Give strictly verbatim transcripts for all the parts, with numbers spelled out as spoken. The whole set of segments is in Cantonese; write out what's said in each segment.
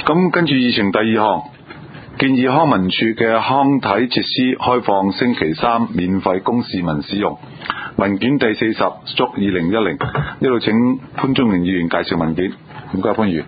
咁跟住議程第二項，建議康文署嘅康體設施開放星期三免費供市民使用。文件第四十足二零一零，呢度請潘宗明議員介紹文件。唔該，潘議員。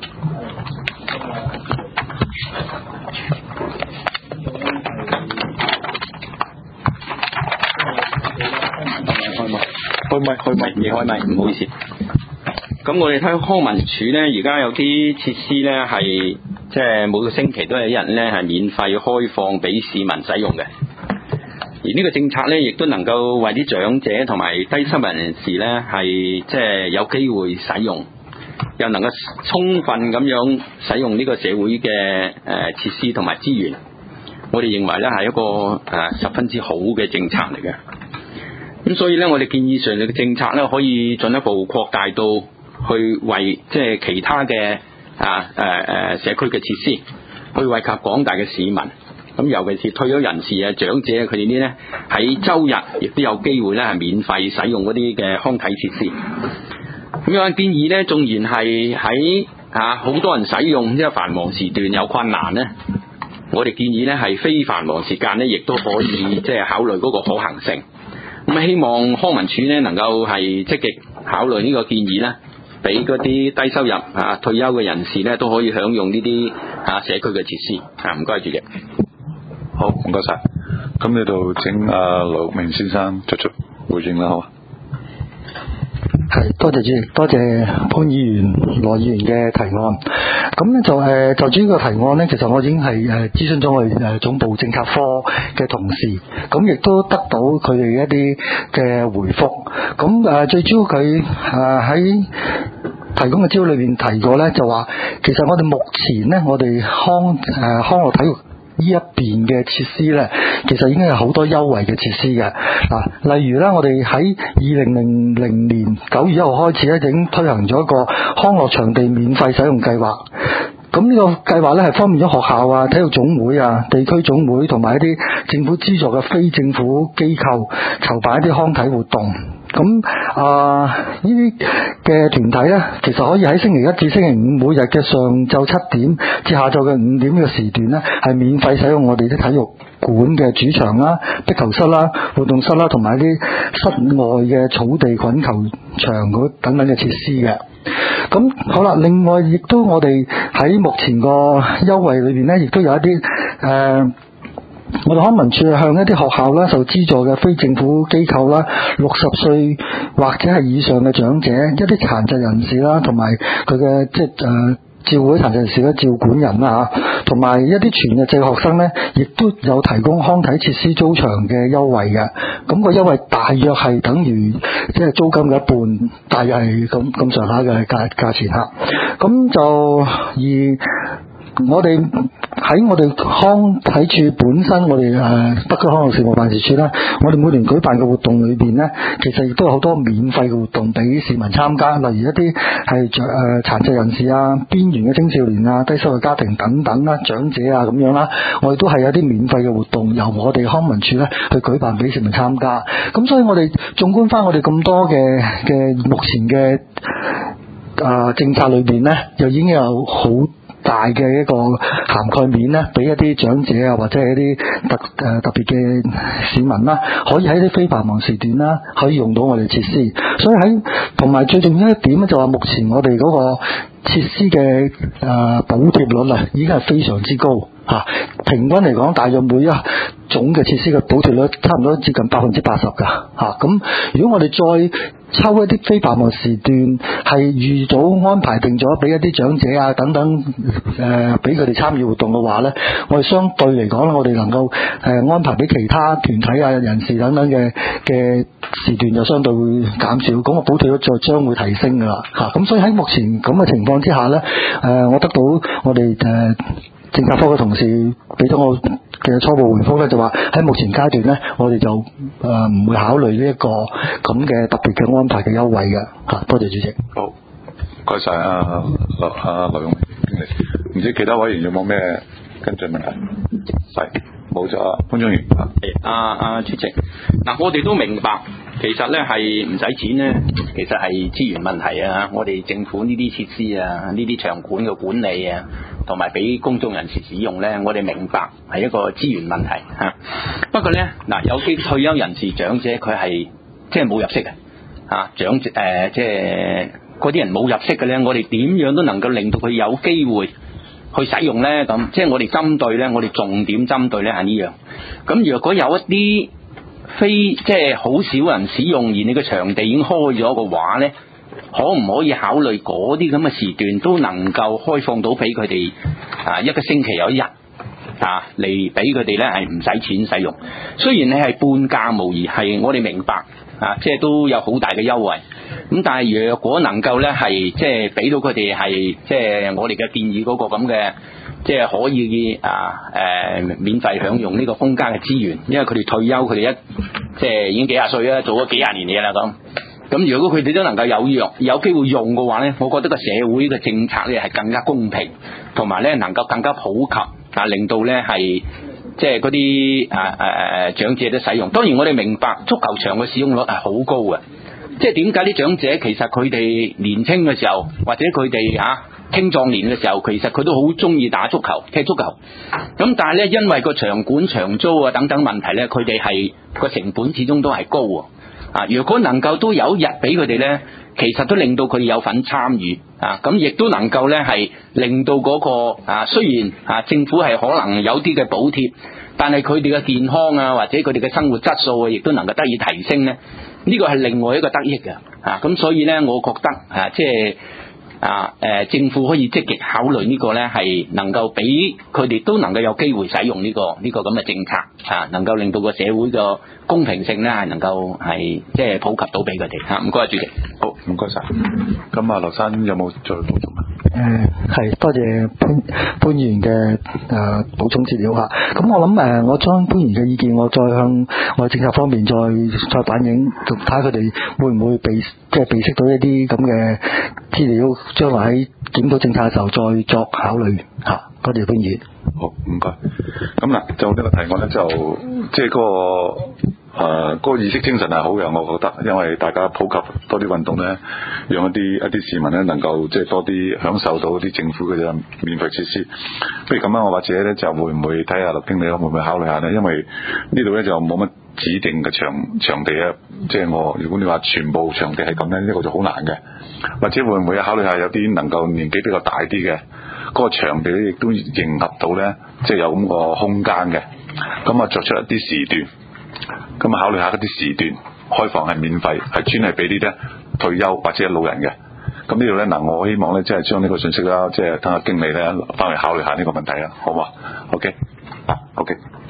開咪開咪未開咪，唔好意思。咁我哋睇康文署咧，而家有啲設施咧係即係每個星期都有一日咧係免費開放俾市民使用嘅。而呢個政策咧，亦都能夠為啲長者同埋低收入人士咧係即係有機會使用，又能夠充分咁樣使用呢個社會嘅誒設施同埋資源。我哋認為咧係一個誒、呃、十分之好嘅政策嚟嘅。咁所以咧，我哋建議上嘅政策咧，可以進一步擴大到去為即係其他嘅啊誒誒社區嘅設施，去惠及廣大嘅市民。咁尤其是退休人士啊、長者佢哋呢咧喺週日亦都有機會咧係免費使用嗰啲嘅康體設施。咁有建議咧，縱然係喺啊好多人使用，即係繁忙時段有困難咧，我哋建議咧係非繁忙時間咧，亦都可以即係考慮嗰個可行性。咁希望康文署咧能夠係積極考慮呢個建議咧，俾嗰啲低收入啊退休嘅人士咧都可以享用呢啲啊社區嘅設施。啊，唔該主席。 好，唔該晒。咁呢度請阿劉明先生作出回應啦，好嘛？ 係，多謝主席，多謝潘議員、羅議員嘅提案。咁咧就誒就住呢個提案咧，其實我已經係誒諮詢咗我哋誒總部政策科嘅同事，咁亦都得到佢哋一啲嘅回覆。咁誒最主要佢誒喺提供嘅資料裏邊提過咧，就話其實我哋目前咧，我哋康誒康樂體育呢一邊嘅設施咧，其實已經有好多優惠嘅設施嘅。嗱，例如咧，我哋喺二零零零年九月一號開始咧，已經推行咗一個康樂場地免費使用計劃。咁呢個計劃咧係方便咗學校啊、體育總會啊、地區總會同埋一啲政府資助嘅非政府機構籌辦一啲康體活動。咁啊，呢啲嘅團體咧，其實可以喺星期一至星期五每日嘅上晝七點至下晝嘅五點嘅時段咧，係免費使用我哋啲體育館嘅主場啦、壁球室啦、活動室啦，同埋一啲室外嘅草地滾球場嗰等等嘅設施嘅。咁好啦，另外亦都我哋喺目前個優惠裏邊咧，亦都有一啲誒。呃我哋康文署向一啲學校啦、受資助嘅非政府機構啦、六十歲或者係以上嘅長者、一啲殘疾人士啦，同埋佢嘅即係誒照顧啲殘疾人士嘅照管人啦嚇，同埋一啲全日制學生咧，亦都有提供康體設施租場嘅優惠嘅。咁個優惠大約係等於即係租金嘅一半，大約係咁咁上下嘅價價錢嚇。咁就而我哋喺我哋康體處本身，我哋誒北區康樂事務辦事處啦，我哋每年舉辦嘅活動裏邊咧，其實亦都有好多免費嘅活動俾市民參加，例如一啲係誒殘疾人士啊、邊緣嘅青少年啊、低收入家庭等等啦、長者啊咁樣啦，我哋都係有啲免費嘅活動，由我哋康文署咧去舉辦俾市民參加。咁所以我哋縱觀翻我哋咁多嘅嘅目前嘅誒政策裏邊咧，又已經有好大嘅一個涵蓋面咧，俾一啲長者啊，或者係一啲特誒、呃、特別嘅市民啦，可以喺啲非繁忙時段啦，可以用到我哋設施。所以喺同埋最重要一點咧，就話目前我哋嗰個設施嘅誒補貼率啊，已經係非常之高嚇、啊。平均嚟講，大約每一種嘅設施嘅補貼率差唔多接近百分之八十㗎嚇。咁、啊、如果我哋再抽一啲非繁忙時段，係預早安排定咗俾一啲長者啊等等誒，俾佢哋參與活動嘅話咧，我哋相對嚟講咧，我哋能夠誒、呃、安排俾其他團體啊、人士等等嘅嘅時段就相對會減少，咁個補貼率就將會提升㗎啦嚇。咁、啊、所以喺目前咁嘅情況之下咧，誒、呃、我得到我哋誒、呃、政策科嘅同事俾咗我嘅初步回覆咧，就話喺目前階段咧，我哋就誒唔、呃、會考慮呢一個咁嘅特別嘅安排嘅優惠嘅嚇。多謝主席。 好，唔該曬啊，劉啊劉永明經理。唔知其他委員有冇咩跟進問題？係冇咗啊，潘宗元。 係啊啊主席，嗱我哋都明白，其實咧係唔使錢咧，其實係資源問題啊。我哋政府呢啲設施啊，呢啲場館嘅管理啊， 同埋俾公眾人士使用咧，我哋明白係一個資源問題嚇。不過咧嗱，有啲退休人士長者佢係即係冇入息嘅嚇，長者誒即係嗰啲人冇入息嘅咧，我哋點樣都能夠令到佢有機會去使用咧？咁即係我哋針對咧，我哋重點針對咧係呢樣。咁若果有一啲非即係好少人使用，而你個場地已經開咗嘅話咧，可唔可以考慮嗰啲咁嘅時段都能夠開放到俾佢哋啊？一個星期有一日啊，嚟俾佢哋咧係唔使錢使用。雖然你係半價無疑，係我哋明白啊，即係都有好大嘅優惠。咁但係若果能夠咧係即係俾到佢哋係即係我哋嘅建議嗰個咁嘅，即係可以啊誒、呃、免費享用呢個空間嘅資源，因為佢哋退休，佢哋一即係已經幾廿歲啦，做咗幾廿年嘢啦咁。咁如果佢哋都能夠有用有機會用嘅話咧，我覺得個社會嘅政策咧係更加公平，同埋咧能夠更加普及啊，令到咧係即係嗰啲啊誒誒長者都使用。當然我哋明白足球場嘅使用率係好高嘅，即係點解啲長者其實佢哋年輕嘅時候，或者佢哋嚇青壯年嘅時候，其實佢都好中意打足球、踢足球。咁但係咧，因為個場館長租啊等等問題咧，佢哋係個成本始終都係高啊。啊！如果能夠都有一日俾佢哋咧，其實都令到佢哋有份參與啊！咁亦都能夠咧係令到嗰個啊，雖然啊政府係可能有啲嘅補貼，但係佢哋嘅健康啊或者佢哋嘅生活質素啊，亦都能夠得以提升咧。呢個係另外一個得益嘅啊！咁所以咧，我覺得啊，即係啊誒，政府可以積極考慮呢個咧，係能夠俾佢哋都能夠有機會使用呢個呢個咁嘅政策啊，能夠令到個社會嘅公平性咧係能夠係即係普及到俾佢哋嚇。唔該，主席。 好，唔該晒。咁啊，劉生有冇再補充啊？ 誒係多謝潘潘議員嘅誒補充資料嚇。咁我諗誒，我將潘議員嘅意見，我再向我哋政策方面再再反映，睇下佢哋會唔會備即係備識到一啲咁嘅資料，將來喺檢討政策嘅時候再作考慮嚇。多謝潘議員。 好，唔該。咁嗱，就呢個提案咧，就即係嗰個。誒、呃，嗰、那個意識精神係好嘅，我覺得，因為大家普及多啲運動咧，讓一啲一啲市民咧能夠即係多啲享受到啲政府嘅免費設施。不如咁樣，我或者咧就會唔會睇下陸經理會唔會考慮下咧？因為呢度咧就冇乜指定嘅場場地啊，即係我如果你話全部場地係咁咧，呢、這個就好難嘅。或者會唔會考慮下有啲能夠年紀比較大啲嘅嗰個場地咧，亦都迎合到咧，即係有咁個空間嘅，咁啊作出一啲時段。咁啊，考慮下嗰啲時段開放係免費，係專係俾啲咧退休或者老人嘅。咁呢度咧嗱，我希望咧即係將呢個信息啦，即係等下經理咧翻嚟考慮下呢個問題啊，好嘛？OK，啊 OK。